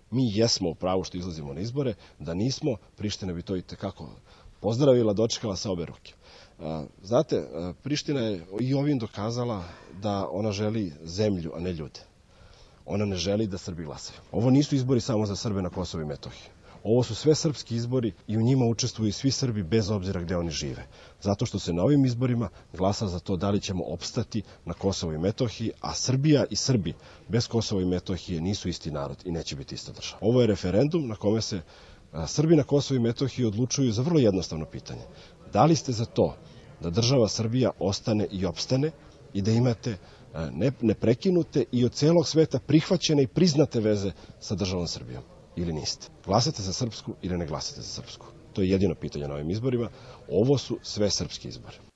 Mi jesmo u pravu što izlazimo na izbore, da nismo, Priština bi to i tekako pozdravila, dočekala sa obe ruke. Znate, Priština je i ovim dokazala da ona želi zemlju, a ne ljude. Ona ne želi da Srbi glasaju. Ovo nisu izbori samo za Srbe na Kosovu i Metohiji. Ovo su sve srpski izbori i u njima učestvuju svi Srbi bez obzira gde oni žive. Zato što se na ovim izborima glasa za to da li ćemo opstati na Kosovu i Metohiji, a Srbija i Srbi bez Kosova i Metohije nisu isti narod i neće biti ista država. Ovo je referendum na kome se Srbi na Kosovu i Metohiji odlučuju za vrlo jednostavno pitanje. Da li ste za to da država Srbija ostane i opstane i da imate neprekinute i od celog sveta prihvaćene i priznate veze sa državom Srbijom? Ili niste? Glasate za srpsku ili ne glasate za srpsku? To je jedino pitanje na ovim izborima. Ovo su sve srpski izbori.